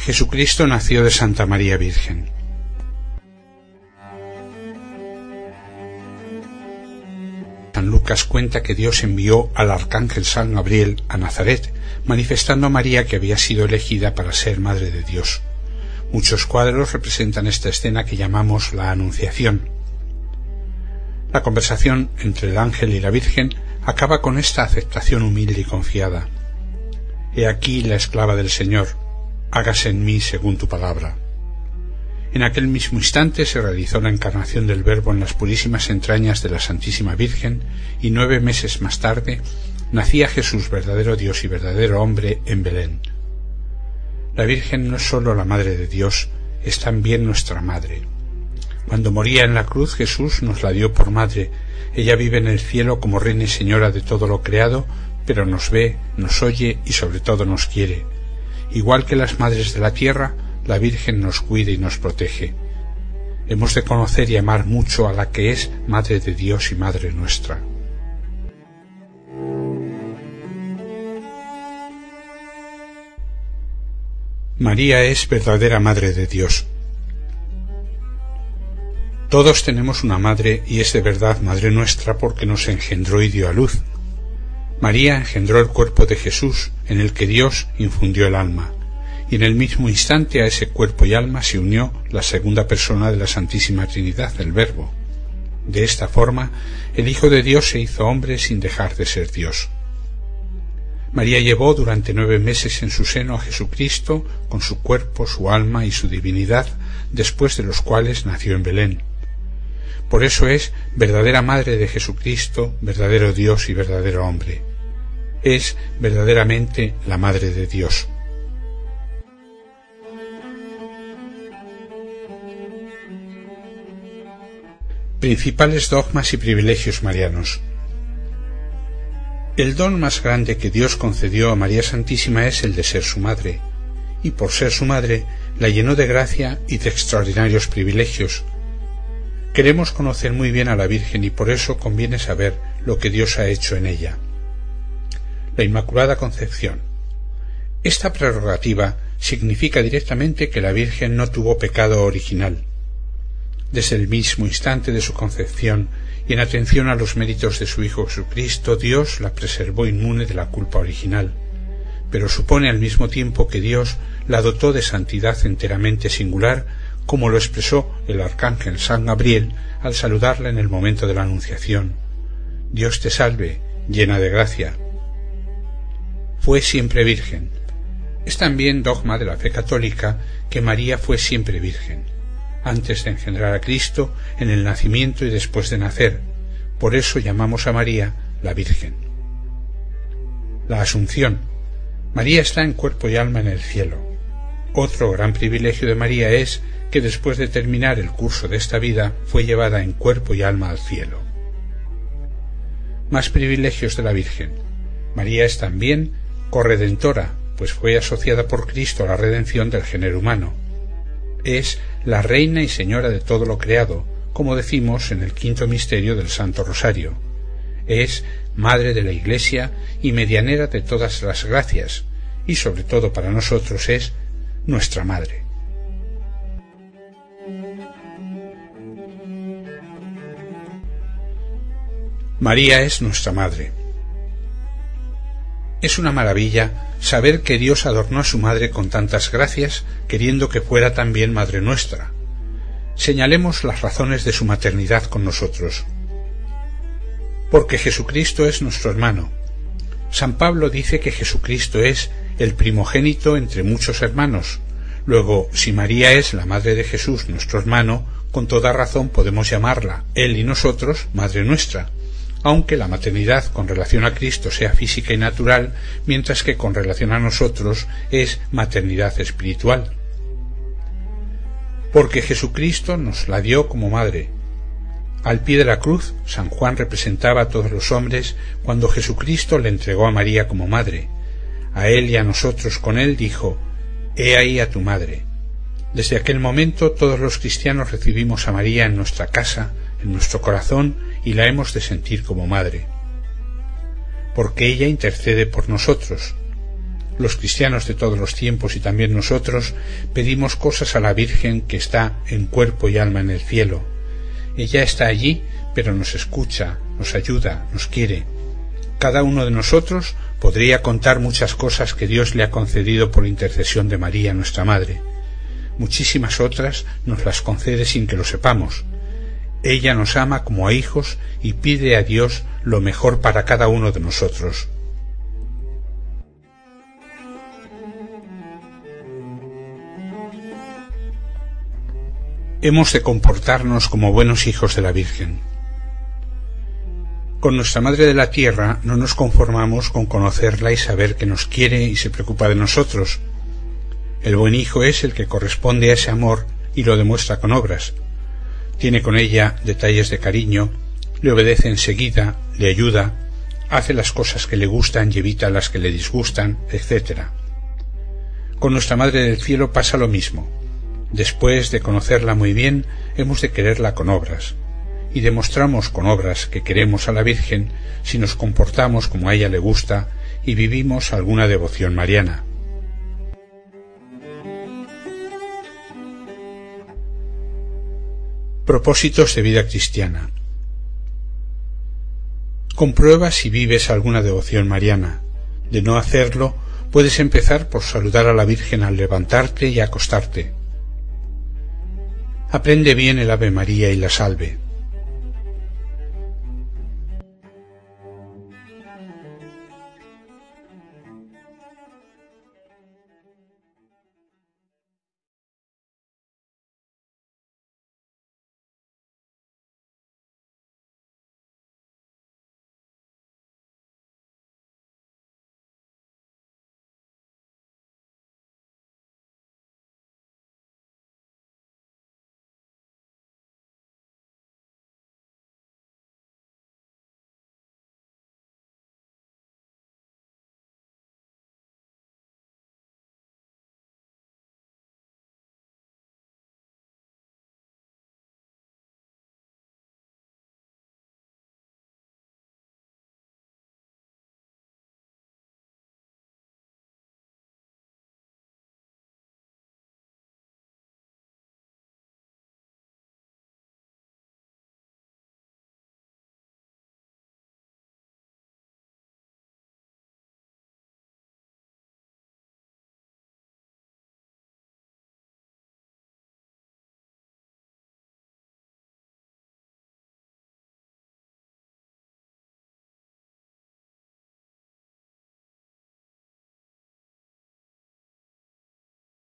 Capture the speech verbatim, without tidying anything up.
Jesucristo nació de Santa María Virgen. San Lucas cuenta que Dios envió al arcángel San Gabriel a Nazaret, manifestando a María que había sido elegida para ser Madre de Dios. Muchos cuadros representan esta escena que llamamos la Anunciación. La conversación entre el ángel y la Virgen acaba con esta aceptación humilde y confiada. He aquí la esclava del Señor, hágase en mí según tu palabra. En aquel mismo instante se realizó la encarnación del Verbo en las purísimas entrañas de la Santísima Virgen, y nueve meses más tarde nacía Jesús, verdadero Dios y verdadero hombre, en Belén. La Virgen no es sólo la Madre de Dios, es también nuestra Madre. Cuando moría en la cruz, Jesús nos la dio por Madre. Ella vive en el cielo como Reina y Señora de todo lo creado, pero nos ve, nos oye y sobre todo nos quiere. Igual que las madres de la tierra, la Virgen nos cuida y nos protege. Hemos de conocer y amar mucho a la que es Madre de Dios y Madre nuestra. María es verdadera Madre de Dios. Todos tenemos una madre y es de verdad Madre nuestra porque nos engendró y dio a luz. María engendró el cuerpo de Jesús, en el que Dios infundió el alma, y en el mismo instante a ese cuerpo y alma se unió la segunda persona de la Santísima Trinidad, el Verbo. De esta forma, el Hijo de Dios se hizo hombre sin dejar de ser Dios. María llevó durante nueve meses en su seno a Jesucristo con su cuerpo, su alma y su divinidad, después de los cuales nació en Belén. Por eso es verdadera Madre de Jesucristo, verdadero Dios y verdadero hombre. Es verdaderamente la Madre de Dios. Principales dogmas y privilegios marianos. El don más grande que Dios concedió a María Santísima es el de ser su madre, y por ser su madre la llenó de gracia y de extraordinarios privilegios. Queremos conocer muy bien a la Virgen y por eso conviene saber lo que Dios ha hecho en ella. La Inmaculada Concepción. Esta prerrogativa significa directamente que la Virgen no tuvo pecado original. Desde el mismo instante de su concepción y en atención a los méritos de su Hijo Jesucristo, Dios la preservó inmune de la culpa original, pero supone al mismo tiempo que Dios la dotó de santidad enteramente singular, como lo expresó el arcángel San Gabriel al saludarla en el momento de la Anunciación. Dios te salve, llena de gracia. Fue siempre virgen. Es también dogma de la fe católica que María fue siempre virgen, antes de engendrar a Cristo, en el nacimiento y después de nacer. Por eso llamamos a María la Virgen. La Asunción. María está en cuerpo y alma en el cielo. Otro gran privilegio de María es que después de terminar el curso de esta vida fue llevada en cuerpo y alma al cielo. Más privilegios de la Virgen. María es también corredentora, pues fue asociada por Cristo a la redención del género humano. Es la Reina y Señora de todo lo creado, como decimos en el quinto misterio del Santo Rosario. Es Madre de la Iglesia y medianera de todas las gracias, y sobre todo para nosotros es nuestra Madre. María es nuestra Madre. Es una maravilla saber que Dios adornó a su Madre con tantas gracias, queriendo que fuera también Madre nuestra. Señalemos las razones de su maternidad con nosotros. Porque Jesucristo es nuestro hermano. San Pablo dice que Jesucristo es el primogénito entre muchos hermanos. Luego, si María es la Madre de Jesús, nuestro hermano, con toda razón podemos llamarla, él y nosotros, Madre nuestra, aunque la maternidad con relación a Cristo sea física y natural, mientras que con relación a nosotros es maternidad espiritual. Porque Jesucristo nos la dio como madre. Al pie de la cruz, San Juan representaba a todos los hombres cuando Jesucristo le entregó a María como madre. A él y a nosotros con él dijo: «He ahí a tu madre». Desde aquel momento todos los cristianos recibimos a María en nuestra casa, en nuestro corazón, y la hemos de sentir como madre. Porque ella intercede por nosotros. Los cristianos de todos los tiempos y también nosotros pedimos cosas a la Virgen que está en cuerpo y alma en el cielo. Ella está allí, pero nos escucha, nos ayuda, nos quiere. Cada uno de nosotros podría contar muchas cosas que Dios le ha concedido por intercesión de María, nuestra Madre. Muchísimas otras nos las concede sin que lo sepamos. Ella nos ama como a hijos y pide a Dios lo mejor para cada uno de nosotros. Hemos de comportarnos como buenos hijos de la Virgen. Con nuestra Madre de la Tierra no nos conformamos con conocerla y saber que nos quiere y se preocupa de nosotros. El buen hijo es el que corresponde a ese amor y lo demuestra con obras. Tiene con ella detalles de cariño, le obedece enseguida, le ayuda, hace las cosas que le gustan y evita las que le disgustan, etcétera. Con nuestra Madre del Cielo pasa lo mismo. Después de conocerla muy bien, hemos de quererla con obras. Y demostramos con obras que queremos a la Virgen si nos comportamos como a ella le gusta y vivimos alguna devoción mariana. Propósitos de vida cristiana. Comprueba si vives alguna devoción mariana. De no hacerlo, puedes empezar por saludar a la Virgen al levantarte y acostarte. Aprende bien el Ave María y la Salve.